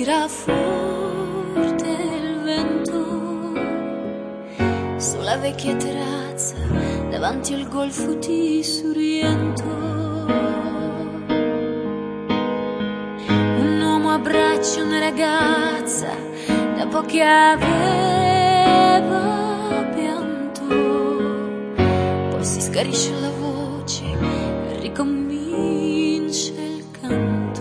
tira forte il vento sulla vecchia terrazza davanti al golfo di Sorrento. Un uomo abbraccia una ragazza dopo che aveva pianto, poi si scarisce la voce e ricomincia il canto.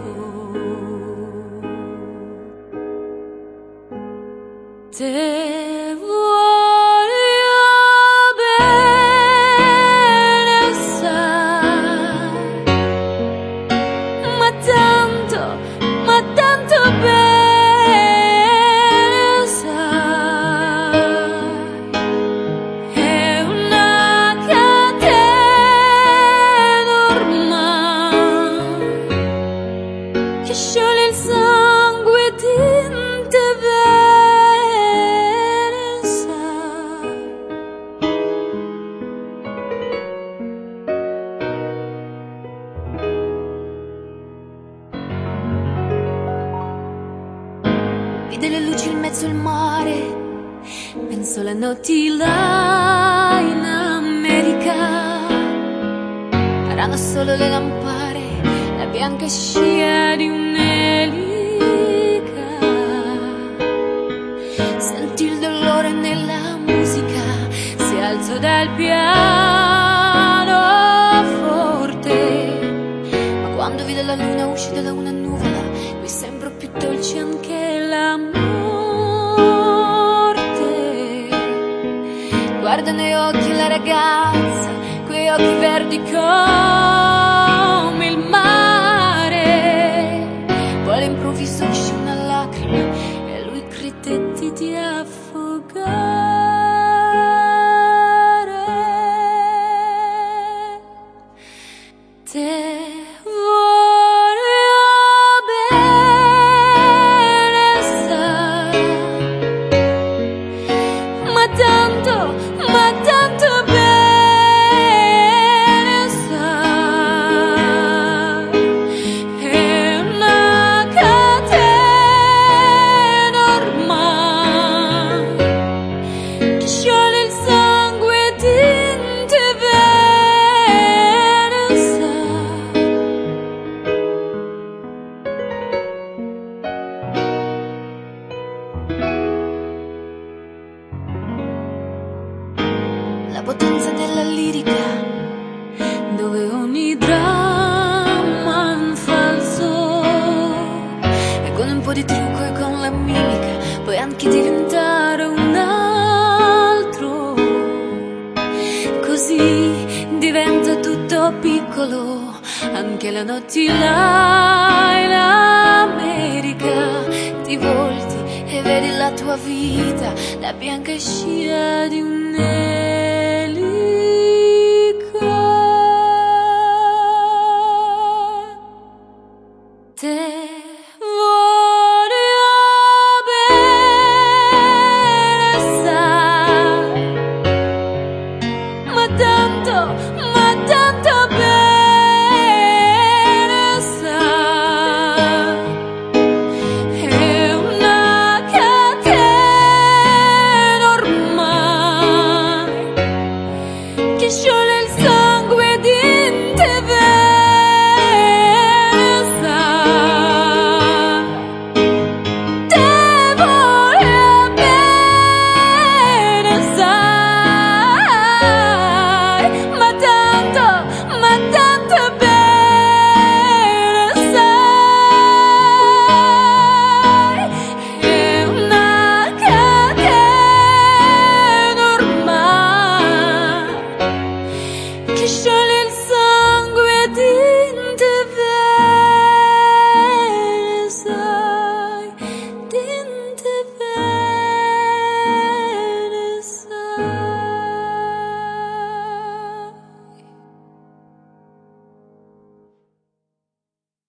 Te voglio bene, sai, ma tanto bene, sai, è una catena ormai che scioglie il sangue di te bene, sai. Vide le luci in mezzo al mare, penso alle notti là in America. Erano solo le lampare, la bianca scia di un'elica. Sentì il dolore nella musica, si alzò dal pianoforte, ma quando vide la luna uscì da una nuvola, qui sembrò più dolce anche la morte. Guarda nei occhi la ragazza, quei occhi verdi come il mare. Poi all'improvviso uscì una lacrima e lui credette di affogare. Te voglio bene, sai, ma tanto bene, sai, è una catena ormai che scioglie il sangue di te bene, sai. La potenza della lirica, dove ogni dramma è un falso, e con un po' di trucco e con la mimica puoi anche diventare un altro. Così diventa tutto piccolo, anche la notte là in America. Ti volti e vedi la tua vita, la bianca scia di un'elica. Te voglio bene, sai, ma tanto bene, sai, è una catena ormai che scioglie il sangue di te bene, sai. Te voglio bene, sai, ma tanto bene.